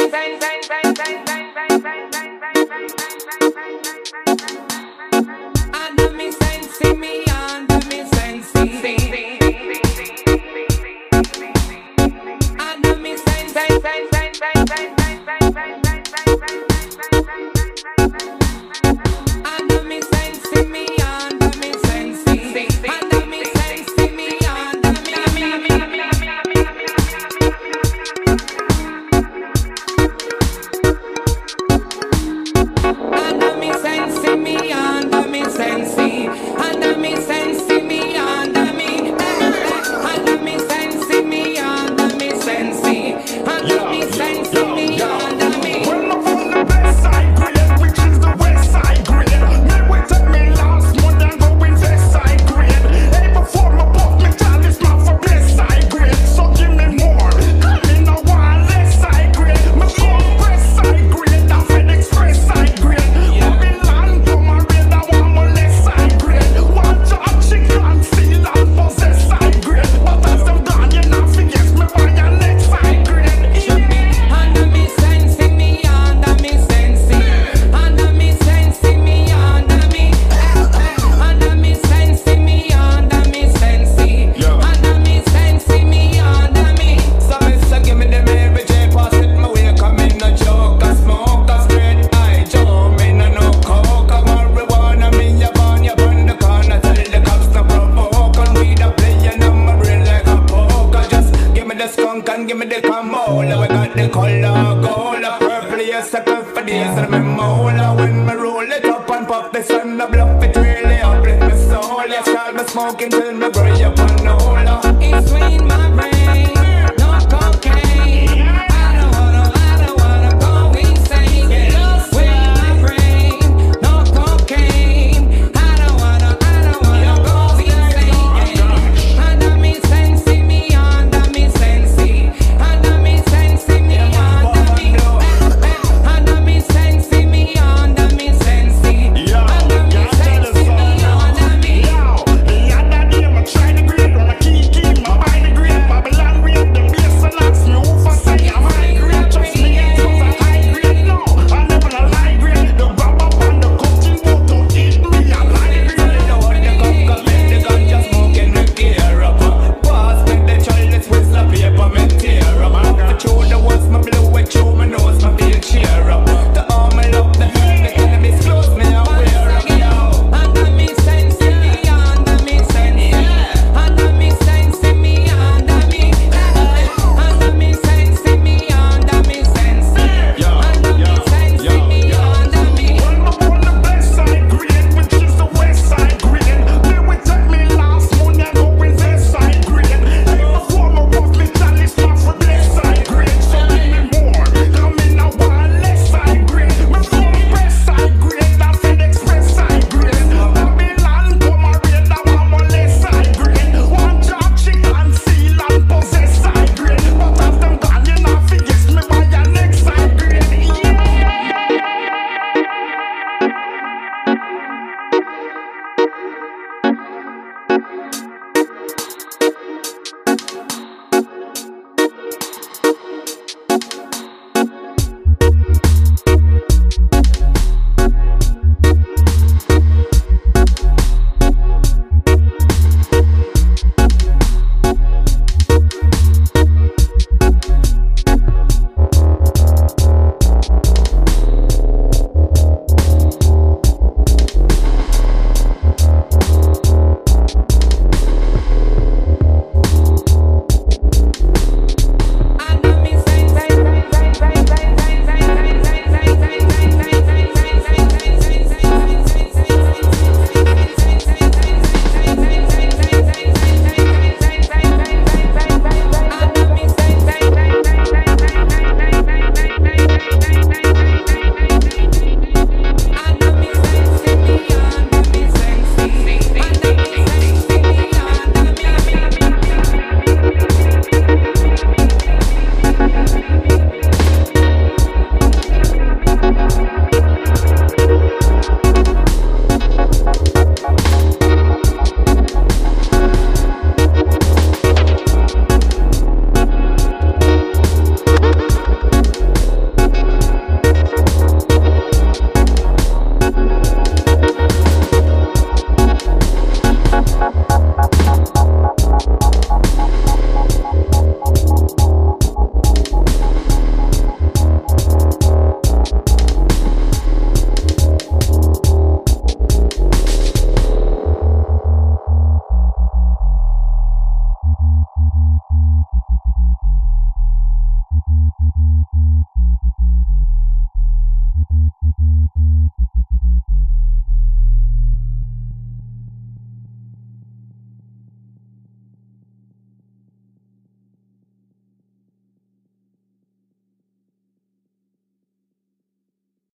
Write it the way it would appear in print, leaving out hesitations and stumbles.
Under me sensi, me under me sensi. Under me sensi. Under me sensi, me under me sensi. Under me sensi, me under me. Under me sensi, me under me sensi. Under me sensi, me under me. Under me sensi, me under me sensi. Under me sensi, me under me. Well, I'm from the best side grade, which is the west side grade. Me wait take me last month and go in west side grade. Hey, before my puff, me tell this man for best side grade. So give me more, cause me no want less side grade. Me come west side grade, that Fed Express side grade. Babylon come and raid, I want my left side grade. Want your chicken, steal and possess side grade. But as them gone, you not forget me buy your next side grade. Under me sensi, me under me sensi. Under me sensi, me under me. Under me sensi, me under me sensi. Under me sensi, me under me. So mister, give me the Mary J. Pass it my way, come in no joke, a smoke, a straight eye, Joe, me no coke, a marijuana, me a burn you on the corner, tell the cops to provoke, and we the playing on my brain like a poker. Just give me the skunk and give me the camola, we got the color gold, a purple, yes, a cup for days, and me mola, when me roll it up and pop the sun, the bluff it really uplift me soul, yes, call me smoking till me bray up on the hole. It's sweet, my brain.